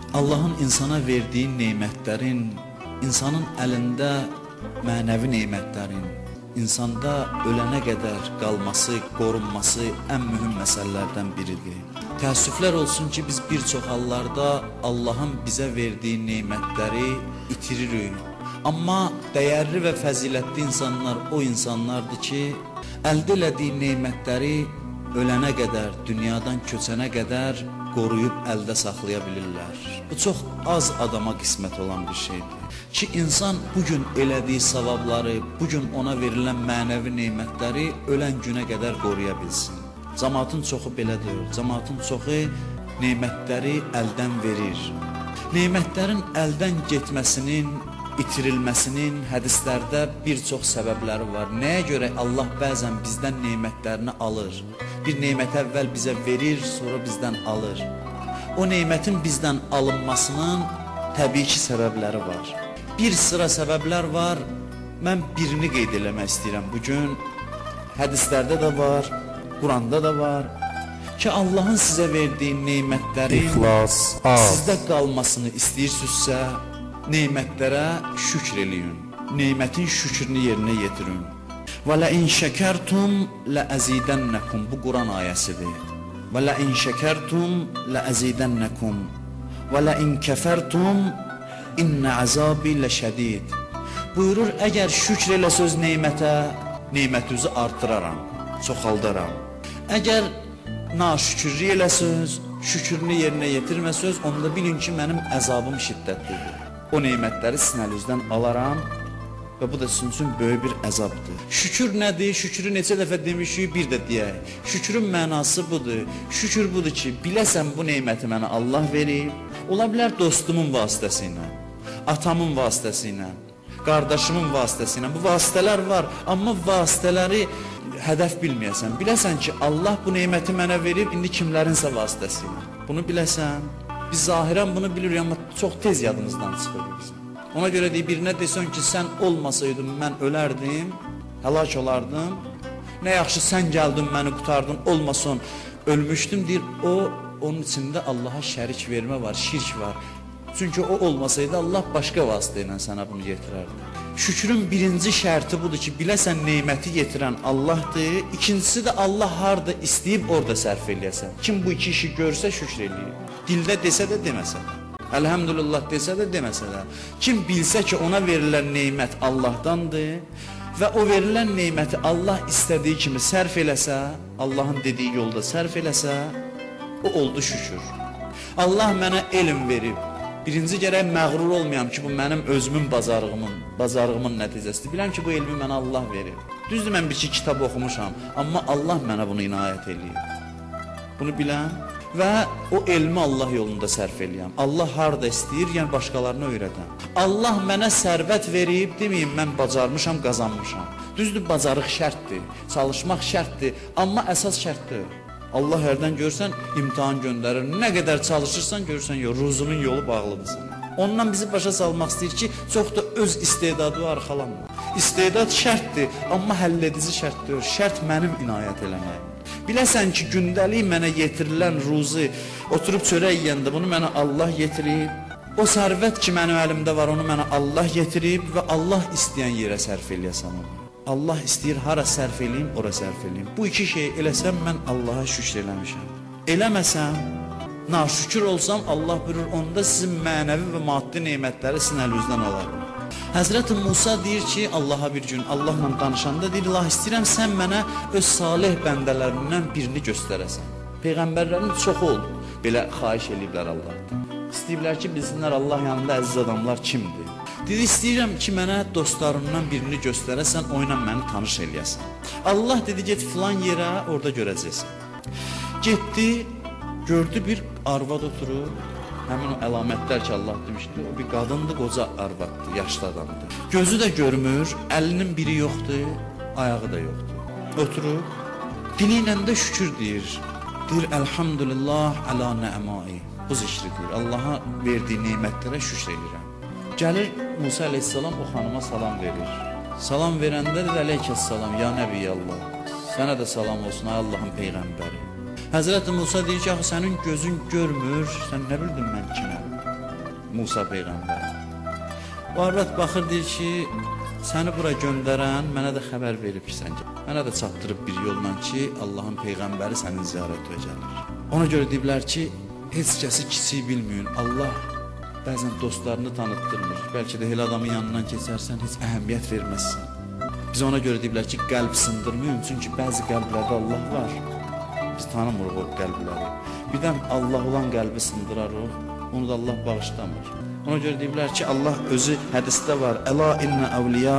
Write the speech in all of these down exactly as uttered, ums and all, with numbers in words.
Allahın insana verdiyi nemətlərin, insanın əlində mənəvi nemətlərin, insanda ölənə qədər qalması, qorunması ən mühüm məsələlərdən biridir. Təəssüflər olsun ki, biz bir çox hallarda Allahın bizə verdiyi nemətləri itiririk. Amma dəyərli və fəzilətli insanlar o insanlardır ki, əldə elədiyi nemətləri ölənə qədər, dünyadan köçənə qədər qoruyub əldə saxlaya bilirlər. Bu çox az adama qismət olan bir şeydir. Ki, insan bugün elədiyi savabları, bugün ona verilən mənəvi nemətləri ölən günə qədər qoruya bilsin. Cəmaatın çoxu belədir. Cəmaatın çoxu nemətləri əldən verir. Nemətlərin əldən getməsinin, itirilməsinin hədislərdə bir çox səbəbləri var. Nəyə görə Allah bəzən bizdən nemətlərini alır? Bir nemət əvvəl bizə verir, sonra bizdən alır. O nemətin bizdən alınmasının təbii ki, səbəbləri var. Bir sıra səbəblər var. Mən birini qeyd eləmək istəyirəm bugün. Hədislərdə də var, Quranda da var ki, Allahın sizə verdiyi nemətlərin İxlas, sizdə qalmasını istəyirsinizsə, nemətlərə şükr eləyin. Nemətin şükrünü yerinə yetirin. Və la in şəkertum la azidənnakum. Bu Quran ayəsidir. Və la in şəkertum la azidənnakum. Və la in kəfərtum inna azabi ləşədid. Buyurur, əgər şükr eləsəz nemətə, nemətinizi artıraram, çoxaldaram. Əgər naşükürlük eləsəz, şükrünü yerinə yetirməsəz, onda bilin ki, mənim əzabım şiddətlidir. O nemətləri sizin əlinizdən alaram və bu da sizin üçün böyük bir əzabdır. Şükür nədir? Şükrü neçə dəfə demişik, bir də deyək. Şükrün mənası budur. Şükür budur ki, biləsən bu neməti mənə Allah verib. Ola bilər dostumun vasitəsilə, atamın vasitəsilə, qardaşımın vasitəsilə. Bu vasitələr var, amma vasitələri hədəf bilməyəsən. Biləsən ki, Allah bu neməti mənə verib, indi kimlərinsə vasitəsilə. Bunu biləsən. Biz zahirən bunu bilirik, amma çox tez yadımızdan çıxır bizim. Ona görə deyir, birinə desən ki, sən olmasaydın, mən ölərdim, həlak olardım. Nə yaxşı sən gəldin, məni qutardın, olmasan ölmüşdüm, deyir, o, onun içində Allaha şərik vermə var, şirk var. Çünki o olmasaydı, Allah başqa vasitə ilə sənə bunu yetirərdi. Şükrün birinci şərti budur ki, biləsən neyməti yetirən Allahdır. İkincisi də Allah harada istəyib orada sərf eləyəsən. Kim bu iki işi görsə şükr eləyir. Dildə desə də deməsə də. Əlhəmdülillah desə də deməsə də. Kim bilsə ki, ona verilən neymət Allahdandır və o verilən neyməti Allah istədiyi kimi sərf eləsə, Allahın dediyi yolda sərf eləsə, o oldu şükür. Allah mənə elm verib. Birinci gərək məğrur olmayam ki, bu mənim özümün bazarlığımın, bazarlığımın nəticəsidir. Biləm ki, bu elmi mənə Allah verir. Düzdür, mən bir iki kitab oxumuşam, amma Allah mənə bunu inayət eləyir. Bunu biləm və o elmi Allah yolunda sərf eləyəm. Allah harada istəyir, yəni başqalarına öyrədəm. Allah mənə sərvət verib, deməyim, mən bacarmışam, qazanmışam. Düzdür, bacarıq şərtdir, çalışmaq şərtdir, amma əsas şərtdir. Allah hərdən görsən, imtihan göndərir. Nə qədər çalışırsan, görsən, yo, ruzunun yolu bağlıdır sana. Ondan bizi başa salmaq istəyir ki, çox da öz istedadı arxalanma. İstedad şərtdir, amma həlledici şərt deyil. Şərt mənim inayət eləməyim. Biləsən ki, gündəlik mənə yetirilən ruzu, oturub çörək yeyəndə bunu mənə Allah yetirib. O sərvət ki, mənim əlimdə var, onu mənə Allah yetirib və Allah istəyən yerə sərf eləyəsən onu. Allah istəyir, hara sərf eləyim, ora sərf eləyim. Bu iki şey eləsəm, mən Allaha şükür eləmişəm. Eləməsəm, naşükür olsam, Allah buyurur, onda sizin mənəvi və maddi neymətləri sizin əlinizdən alar. Həzrəti Musa deyir ki, Allaha bir gün Allahla danışanda deyir, Allah istəyirəm, sən mənə öz salih bəndələrindən birini göstərəsən. Peyğəmbərlərin çoxu oldu, belə xahiş eləyiblər Allahdan. İstəyiblər ki, bilsinlər Allah yanında əziz adamlar kimdir. Dedi, istəyirəm ki, mənə dostlarımdan birini göstərəsən, o ilə məni tanış eləyəsən. Allah dedi, get filan yerə, orada görəcəksən. Getdi, gördü bir arvad oturur, həmin o əlamətlər ki, Allah demişdi, o bir qadındır, qoca arvaddır, yaşlı adamdır. Gözü də görmür, əlinin biri yoxdur, ayağı da yoxdur. Oturur, dili ilə də şükür deyir. Deyir, əlhamdülillah, əla nə'mai. Bu zikri deyir, Allaha verdiyi neymətlərə şükür edirəm. Gəlir Musa əleyhissalam o xanıma salam verir. Salam verəndə dedi, əleyhissalam, ya Nəbiyyallah, sənə də salam olsun, ay Allahın Peyğəmbəri. Həzrəti Musa deyir ki, axı sənin gözün görmür, sən nə bildin mən kiməm? Musa peyğəmbər. O arvad baxır deyir ki, səni bura göndərən mənə də xəbər verib ki, sən gəl. Mənə də çatdırıb bir yolla ki, Allahın peyğəmbəri sənin ziyarətə gəlir. Ona görə deyiblər ki, heç kəsi kiçik bilməyin. Allah bəzən dostlarını tanıtdırmır. Bəlkə də elə adamın yanından keçərsən, heç əhəmiyyət verməzsən. Biz ona görə deyiblər ki, qəlb sındırmayın, çünki bəzi qəlblərdə Allah var. Biz tanımırıq o qəlbləri. Birdən Allah olan qəlbi sındırarıq, onu da Allah bağışlamır. Ona görə deyiblər ki, Allah özü hədisdə var. Əla innə əvliya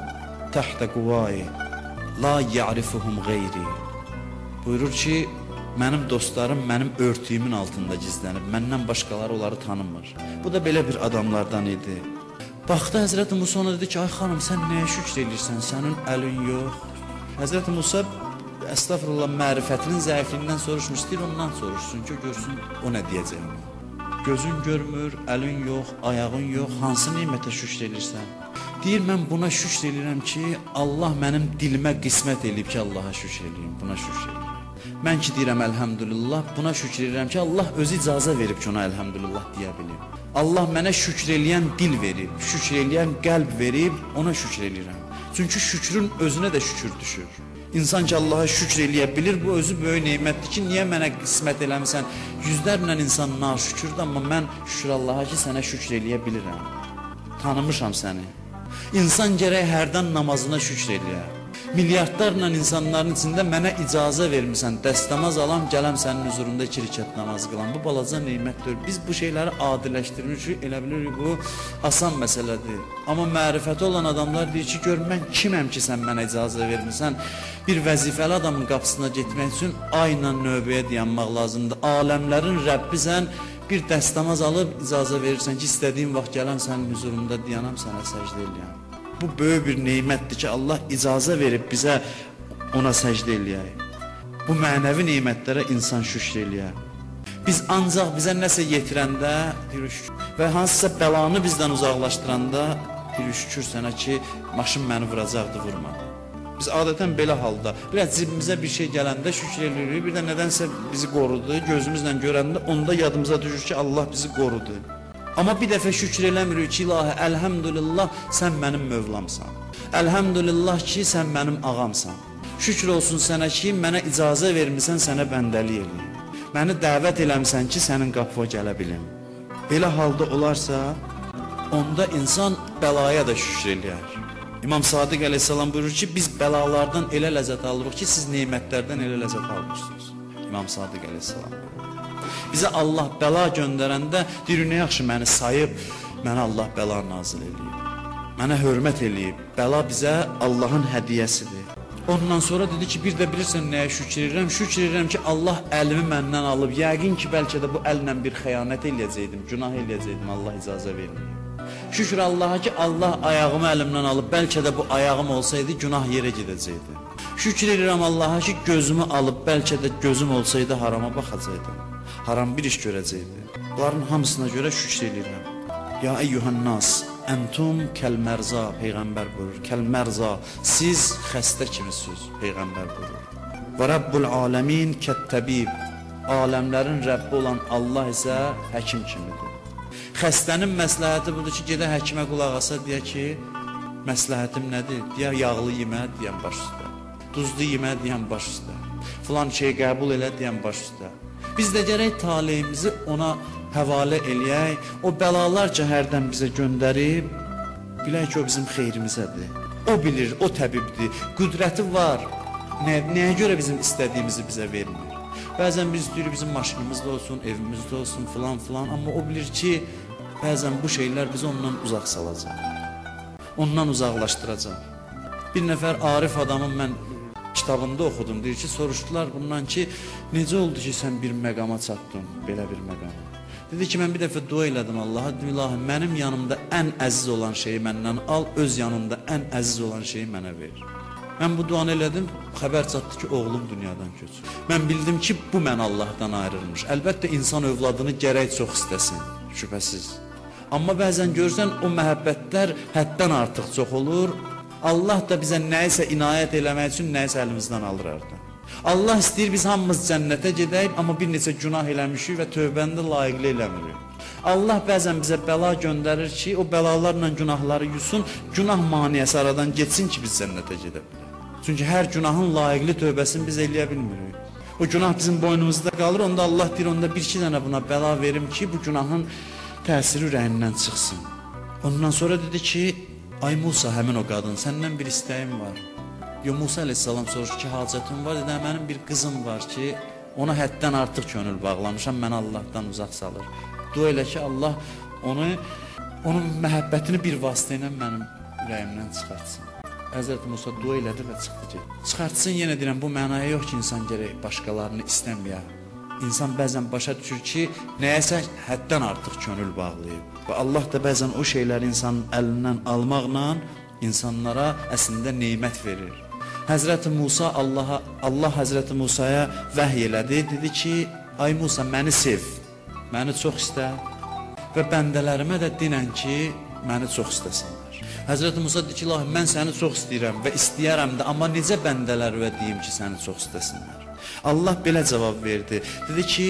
təhtə quvai, la ya'rifuhum qeyri. Buyurur ki, mənim dostlarım mənim örtüyümün altında gizlənib, məndən başqaları onları tanımır. Bu da belə bir adamlardan idi. Baxdı Həzrəti Musa ona dedi ki, ay xanım, sən nəyə şükr edirsən, sənin əlin yox. Həzrəti Musa, əstəğfurullah, mərifətinin zəifliyindən soruşmuş, istəyir ondan soruşsun ki, görsün o nə deyəcək ona. Gözün görmür, əlin yox, ayağın yox, hansı nimətə şükr edirsən? Deyir, mən buna şükr edirəm ki, Allah mənim dilimə qismət eləyib ki, Allaha şükr eləyim, buna şükr eləyim. Mən ki deyirəm əlhəmdülillah, buna şükr edirəm ki, Allah özü icazə verib ki, ona əlhəmdülillah deyə bilim. Allah mənə şükr eləyən dil verib, şükr eləyən qəlb verib, ona şükr eləyirəm. Çünki şükrün özünə də şükür düşür. İnsan ki Allaha şükr eləyə bilir, bu özü böyük nemətdir ki, niyə mənə qismət eləmirsən? Yüzlərlə insan naşükürdür, amma mən şükür Allaha ki, sənə şükr eləyə bilirəm. Tanımışam səni. İnsan gərək hərdən namazına şükr eləyə. Milyardlarla insanların içində mənə icazə vermirsən, dəstəmaz alam, gələm sənin huzurunda iki rükət namaz qılam. Bu balaca nemətdir. Biz bu şeyləri adiləşdirmişik, elə bilirik bu asan məsələdir. Amma mərifəti olan adamlar deyir ki, gör mən kiməm ki, sən mənə icazə vermirsən? Bir vəzifəli adamın qapısına getmək üçün ayla növbəyə dayanmaq lazımdır. Aləmlərin Rəbbisən, bir dəstəmaz alıb icazə verirsən ki, istədiyin vaxt gələm sənin huzurunda dayanam, sənə səcdə eləyəm. Bu böyük bir nemətdir ki, Allah icazə verib bizə ona səcdə eləyək. Bu mənəvi nemətlərə insan şükr eləyər. Biz ancaq bizə nəsə yetirəndə və hansısa bəlanı bizdən uzaqlaşdıranda şükür sənə ki, maşın məni vuracaqdı, vurmadı. Biz adətən belə halda, biraz cibimizə bir şey gələndə şükür edirik, bir də nədənsə bizi qorudu, gözümüzlə görəndə onda yadımıza düşür ki, Allah bizi qorudu. Amma bir dəfə şükür eləmirik ki, ilahi, əlhəmdülillah, sən mənim mövlamsan. Əlhəmdülillah ki, sən mənim ağamsan. Şükür olsun sənə ki, mənə icazə vermirsən, sənə bəndəlik eləyim. Məni dəvət eləmirsən ki, sənin qapıya gələ bilim. Belə halda olarsa, onda insan bəlaya da şükür eləyər. İmam Sadiq əleyhissalam buyurur ki, biz bəlalardan elə ləzzət alırıq ki, siz nemətlərdən elə ləzzət almışsınız. İmam Sadiq əleyhissalam buyurur. Bizə Allah bəla göndərəndə deyir, nə yaxşı məni sayıb, mənə Allah bəla nazil eləyib. Mənə hörmət eləyib. Bəla bizə Allahın hədiyyəsidir. Ondan sonra dedi ki, bir də bilirsən nəyə şükür edirəm? Şükür edirəm ki, Allah əlimi məndən alıb. Yəqin ki, bəlkə də bu əllə bir xəyanət eləyəcəkdim, günah eləyəcəkdim, Allah icazə verməyib. Şükür Allaha ki, Allah ayağımı əlimdən alıb. Bəlkə də bu ayağım olsaydı, günah yerə gedəcəkdi. Şükür edirəm Allaha ki, gözümü alıb. Bəlkə də gözüm olsaydı, harama baxacaqdım. Haram bir iş görəcəkdi. Bunların hamısına görə şükür edirəm. Ya eyyuhan nas, entum kəlmərza, Peyğəmbər buyurur. Kəlmərza, siz xəstə kimisiniz, Peyğəmbər buyurur. Və Rabbul aləmin kəttəbib, aləmlərin Rəbbi olan Allah isə həkim kimidir. Xəstənin məsləhəti budur ki, gedə həkimə qulaq asa deyə ki, məsləhətim nədir? Deyə yağlı yemə deyən baş üstə, duzlu yemə deyən baş üstə, filan şey qəbul elə deyən baş üstə. Biz də gərək taleyimizi ona həvalə eləyək, o bəlalarca hərdən bizə göndərib, bilək ki, o bizim xeyrimizədir. O bilir, o təbibdir, qüdrəti var. Nə, nəyə görə bizim istədiyimizi bizə vermir? Bəzən biz istəyirik, bizim maşınımızda olsun, evimizdə olsun, filan filan, amma o bilir ki, bəzən bu şeylər bizi ondan uzaq salacaq, ondan uzaqlaşdıracaq. Bir nəfər arif adamın mən kitabında oxudum, deyir ki, soruşdular bundan ki, necə oldu ki, sən bir məqama çatdın, belə bir məqama? Dedi ki, mən bir dəfə dua elədim Allaha, dedim, ilahi, mənim yanımda ən əziz olan şeyi məndən al, öz yanımda ən əziz olan şeyi mənə ver. Mən bu duanı elədim, xəbər çatdı ki, oğlum dünyadan köçür. Mən bildim ki, bu mən Allahdan ayrılmış. Əlbəttə, insan övladını gərək çox istəsin, şübhəsiz. Amma bəzən görsən, o məhəbbətlər həddən artıq çox olur. Allah da bizə nəyisə inayət eləmək üçün nəyisə əlimizdən alır hərdən. Allah istəyir biz hamımız cənnətə gedəyik, amma bir neçə günah eləmişik və tövbəni də layiqli eləmirik. Allah bəzən bizə bəla göndərir ki, o bəlalarla günahları yusun, günah maniyəsi aradan getsin ki, biz cənnətə gedə bilək. Çünki hər günahın layiqli tövbəsini biz eləyə bilmirik. O günah bizim boynumuzda qalır, onda Allah deyir, onda bir iki dənə buna bəla verim ki, bu günahın təsiri ürəyindən çıxsın. Ondan sonra dedi ki, ay Musa, həmin o qadın, səndən bir istəyim var. Yo, Musa əleyhissalam soruşur ki, hacətin var, dedi, mənim bir qızım var ki, ona həddən artıq könül bağlamışam, məni Allahdan uzaq salır. Dua elə ki, Allah onu, onun məhəbbətini bir vasitə ilə mənim ürəyimdən çıxartsın. Həzrət Musa dua elədi və çıxdı ki, çıxartsın, yenə deyirəm, bu mənaya yox ki, insan gərək başqalarını istəməyə. İnsan bəzən başa düşür ki, nəyəsə həddən artıq könül bağlayıb. Və Allah da bəzən o şeyləri insanın əlindən almaqla insanlara əslində neymət verir. Həzrət Musa Allaha, Allah Həzrət Musaya vəhy elədi, dedi ki, ay Musa, məni sev, məni çox istə və bəndələrimə də dinən ki, məni çox istəsinlər. Həzrət Musa dedi ki, ilahi, mən səni çox istəyirəm və istəyərəm də, amma necə bəndələrə deyim ki, səni çox istəsinlər? Allah belə cavab verdi, dedi ki,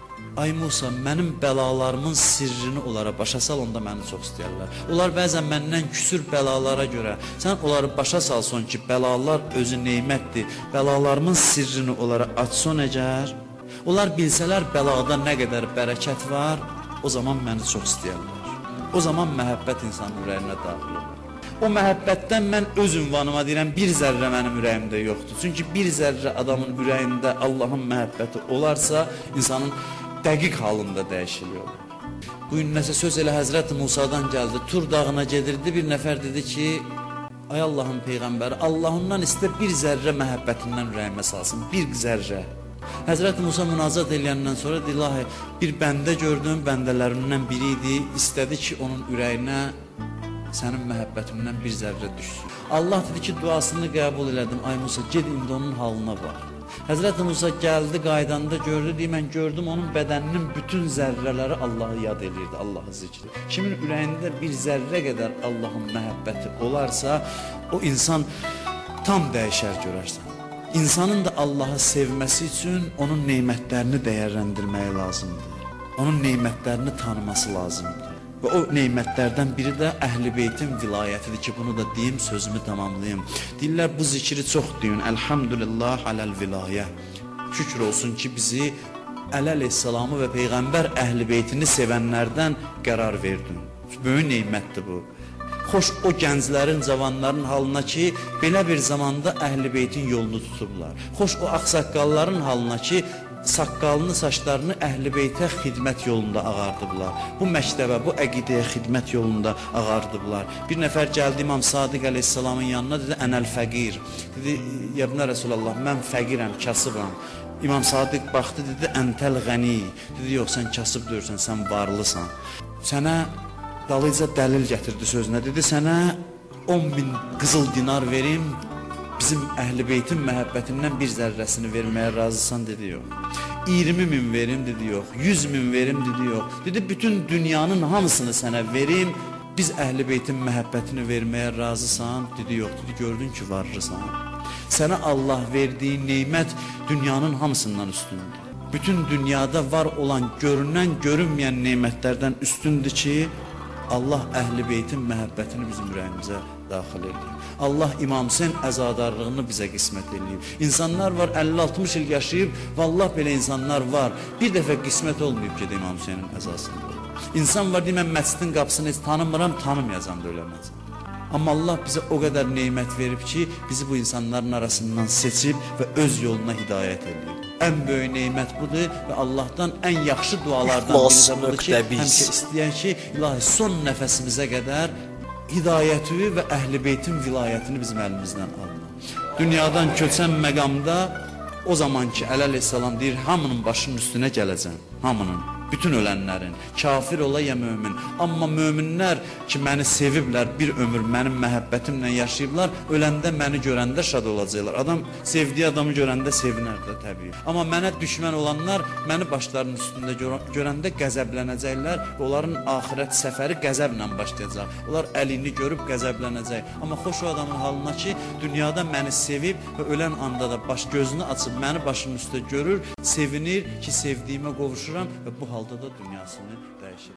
ay Musa, mənim bəlalarımın sirrini onlara başa sal, onda məni çox istəyərlər. Onlar bəzən məndən küsür bəlalara görə, sən onları başa salson ki, bəlalar özü neymətdir, bəlalarımın sirrini onlara açson əgər, onlar bilsələr bəlada nə qədər bərəkət var, o zaman məni çox istəyərlər. O zaman məhəbbət insanın ürəyinə daxil olur. O məhəbbətdən mən öz ünvanıma deyirəm, bir zərrə mənim ürəyimdə yoxdur. Çünki bir zərrə adamın ürəyində Allahın məhəbbəti olarsa, insanın dəqiq halında dəyişiklik olur. Bu gün nəsə söz elə Həzrət Musadan gəldi, Tur dağına gedirdi, bir nəfər dedi ki, ay Allahın Peyğəmbəri, Allahından istə bir zərrə məhəbbətindən ürəyimə salsın, bir zərrə. Həzrət Musa münazat eləyəndən sonra dedi, ilahi, bir bəndə gördüm, bəndələrindən biri idi, istədi ki, onun ürəyinə sənin məhəbbətindən bir zərrə düşsün. Allah dedi ki, duasını qəbul elədim, ay Musa, ged indi onun halına bax. Həzrət Musa gəldi, qaydanda gördü, deyim, mən gördüm, onun bədəninin bütün zərrələri Allahı yad edirdi, Allahı zikri. Kimin ürəyində bir zərrə qədər Allahın məhəbbəti olarsa, o insan tam dəyişər görərsən. İnsanın da Allahı sevməsi üçün onun neymətlərini dəyərləndirməyi lazımdır. Onun neymətlərini tanıması lazımdır. Və o neymətlərdən biri də Əhl-i Beytin vilayətidir ki, bunu da deyim, sözümü tamamlayayım. Deyirlər, bu zikri çox deyin, Elhamdülillah aləl vilayə. Şükür olsun ki, bizi Əli əleyhissalamı və Peyğəmbər Əhl-i Beytini sevənlərdən qərar verdin. Böyük neymətdir bu. Xoş o gənclərin, cavanların halına ki, belə bir zamanda Əhl-i Beytin yolunu tutublar. Xoş o ağsaqqalların halına ki, saqqalını, saçlarını Əhl-i Beytə xidmət yolunda ağardıblar. Bu məktəbə, bu əqidəyə xidmət yolunda ağardıblar. Bir nəfər gəldi İmam Sadiq əleyhissalamın yanına, dedi, ənəl fəqir. Dedi, yəbnə Rəsulallah, mən fəqirəm, kasıbam. İmam Sadiq baxdı, dedi, əntəl ғəni. Dedi, yox, sən kasıb deyirsən, sən varlısan. Sənə dalıca dəlil gətirdi sözünə, dedi, sənə on min qızıl dinar verim, bizim Əhl-i Beytin məhəbbətindən bir zərrəsini verməyə razısan, dedi, yox. iyirmi min verim, dedi, yox. yüz min verim, dedi, yox. Dedi, bütün dünyanın hamısını sənə verim, biz Əhl-i Beytin məhəbbətini verməyə razısan, dedi, yox. Dedi, gördün ki, varlısan. Sənə Allah verdiyi neymət dünyanın hamısından üstündür. Bütün dünyada var olan, görünən, görünməyən neymətlərdən üstündür ki, Allah Əhl-i Beytin məhəbbətini bizim ürəyimizə daxil edir. Allah İmam Hüseyn əzadarlığını bizə qismət eləyib. İnsanlar var, əlli altmış il yaşayıb, vallah belə insanlar var. Bir dəfə qismət olmayıb ki, İmam Hüseynin əzasında. İnsan var, deyim, mən məscidin qapısını heç tanımıram, tanımayacam da öləməzəm. Amma Allah bizə o qədər neymət verib ki, bizi bu insanların arasından seçib və öz yoluna hidayət edir. Ən böyük neymət budur və Allahdan ən yaxşı dualardan biri də budur ki, həmişə istəyən ki, ilahi son nəfəsimizə qədər hidayəti və Əhl-i Beytin vilayətini bizim əlimizdən alma. Dünyadan köçən məqamda o zaman ki, Əli əleyhissalam deyir, hamının başının üstünə gələcəm, hamının. bütün ölənlərin, kafir ola ya mömin. Amma möminlər ki, məni seviblər, bir ömür mənim məhəbbətimlə yaşayıblar, öləndə məni görəndə şad olacaqlar. Adam sevdiyi adamı görəndə sevinər də təbii. Amma mənə düşmən olanlar məni başlarının üstündə görəndə qəzəblənəcəklər və onların axirət səfəri qəzəblə başlayacaq. Onlar əlini görüb qəzəblənəcək. Amma xoş o adamın halına ki, dünyada məni sevib və ölən anda da baş gözünü açıb məni başımın üstə görür, sevinir ki, sevdiyimə qovuşuram və bu halda da dünyasını dəyişir.